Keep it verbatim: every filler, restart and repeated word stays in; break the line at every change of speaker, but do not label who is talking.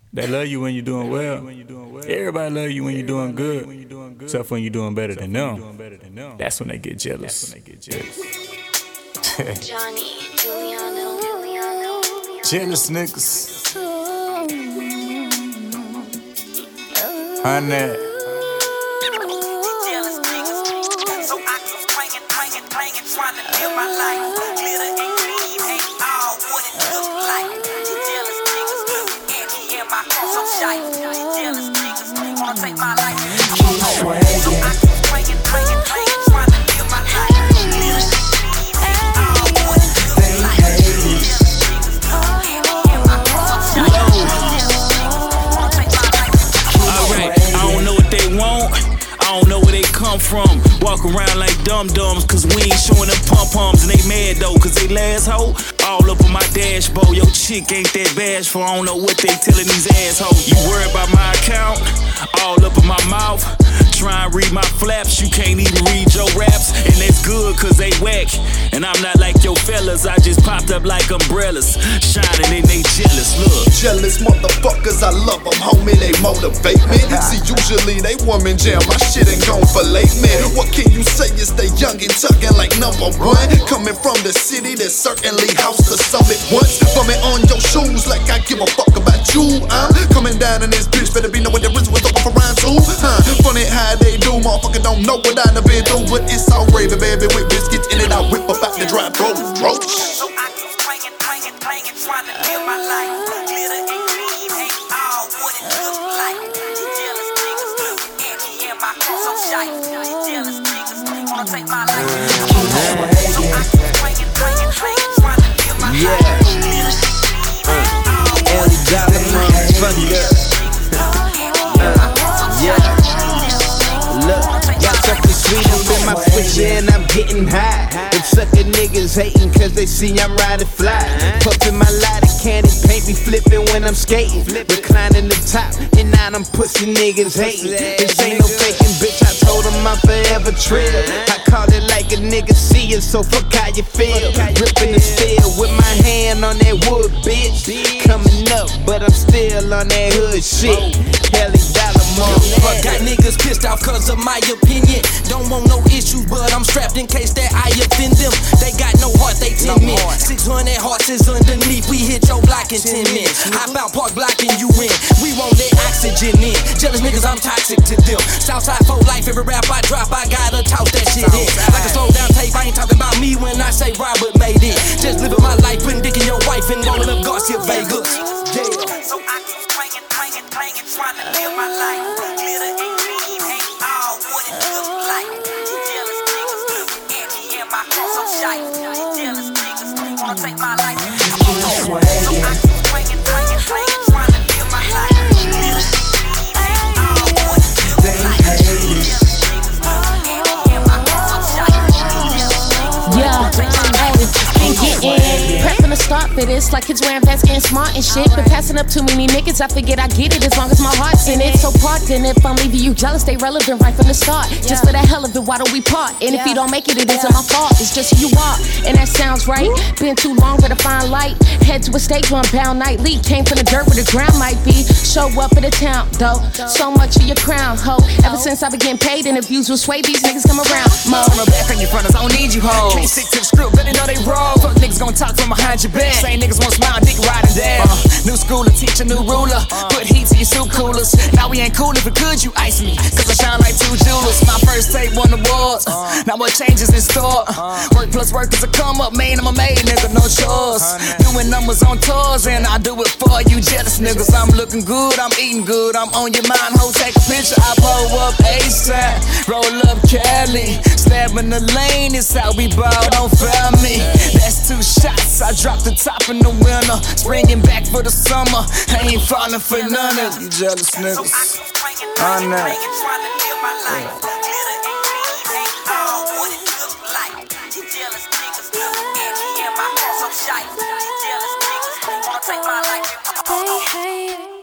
They love you when you're doing well. Everybody love you when you're doing good, except when you're doing better than them. That's when they get jealous.
Johnny, Giuliano,
Jealous niggas. Honey.
Jealous niggas. So I keep praying, praying, praying, trying to live my life. Glitter and cream ain't all what it look like. Jealous niggas looking at me and my cross so shy. Jealous niggas wanna take my life. So I keep praying, praying, praying, trying to live my life. Glitter and cream ain't all what it look like. Jealous niggas looking at me and my cross so shy. Jealous niggas wanna take my life.
Alright, I don't know what they want, I don't know where they come from. Walk around like dum-dums, cause we ain't showing them pom-poms. And they mad though, cause they last hoe all up on my dashboard. Yo, chick ain't that bashful, I don't know what they telling these assholes. You worried about my account, all up in my mouth. Try and read my flaps, you can't even read your raps. And that's good, cause they whack. And I'm not like your fellas, I just popped up like umbrellas, shining and they jealous, look.
Jealous motherfuckers, I love them, homie, they motivate me. See, usually they woman jam, my shit ain't gon' fillet me. What can you say, is they young and tucking like number one. Coming from the city that certainly housed the summit once. Bumming on your shoes like I give a fuck about you. I'm coming down in this bitch, better be knowing the rich was over for round two. Huh, funny how they do, motherfucker don't know what I done been through. But it's all gravy, baby, with biscuits in it, I whip up out the dry throat.
So I keep praying, praying, praying, trying to live my life. Glitter and cream ain't all what it look like. Jealous niggas looking at me and my cross so shy. Jealous niggas wanna take my life. So I keep praying, praying, praying, trying to live my life. Glitter and cream ain't all what it look like.
Yeah. Look, got something sweet up in my switch and I'm getting high. Them sucker niggas hating cause they see I'm riding fly. Puffin' my lighter candy, paint me flipping when I'm skating. Reclining the top, and now them pussy niggas hating. This ain't no faking, bitch, I told them I'm forever trill. I call it like a nigga see it, so fuck how you feel. Ripping the steel with my hand on that wood, bitch. Coming up, but I'm still on that hood shit. Helly dollar motherfucker.
Got niggas pissed off cause of my opinion. Don't want no issues, but I'm strapped in case that I offend them. They got no heart, they timid. six hundred hearts is underneath. We hit your block in ten minutes. Hop out park blocking you in. We won't let oxygen in. Jealous niggas, I'm toxic to them. Southside for life, every rap I drop, I gotta toss that shit in. Like a slow down tape, I ain't talking about me when I say Robert made it. Just living my life, putting dick in your wife and rolling up Garcia Vegas. Yeah.
So I keep praying, praying, praying, trying to live my life. Glitter and cream ain't all what it look like. Jealous niggas looking at me and my cross so shy. Jealous niggas wanna take my life. So I keep praying, praying, praying, trying to live my life. Glitter and cream ain't all what it look like. Jealous niggas looking at me and my cross so shy. Jealous niggas wanna take my life.
Been getting prepping to start for this, like kids wearing vests, getting smart and shit. But passing up too many niggas, I forget I get it as long as my heart's in it. So parked in it, if I'm leaving you jealous, stay relevant right from the start. Just for the hell of it, why don't we part? And if you don't make it, it isn't my fault. It's just who you are, and that sounds right. Been too long for the fine light. Head to a stage one bound nightly. Came from the dirt where the ground might be. Show up at the town though. So much of your crown, ho. Ever since I began paid, interviews will sway these niggas come around. Mo.
On the back on your fronters, I don't need you hoes. Can't stick to the script, better know they roll. Fuck niggas gon' talk from behind your back. Same niggas won't smile, dick riding down. Uh, new schooler, teacher, new ruler. Put heat to your soup coolers. Now we ain't cool if it could, you ice me. Cause I shine like two jewelers. My first tape won awards. Uh, now what changes in store? Uh, work plus work is a come up, man. I'm a made nigga, no chores. Doing numbers on tours, and I do it for you jealous niggas. I'm looking good, I'm eating good. I'm on your mind, ho, take a picture. I pull up ASAP, roll up Cali. Stabbing the lane, it's how we ball, don't fail me. That's two shots, I dropped the top in the winter. Springing back for the summer, I ain't falling for none of you jealous niggas.
I'm not. Trying to live my life. Glitter and cream ain't all what it look like. Jealous niggas looking at me and my cross so shy. Jealous niggas wanna take my life.
Hey, hey.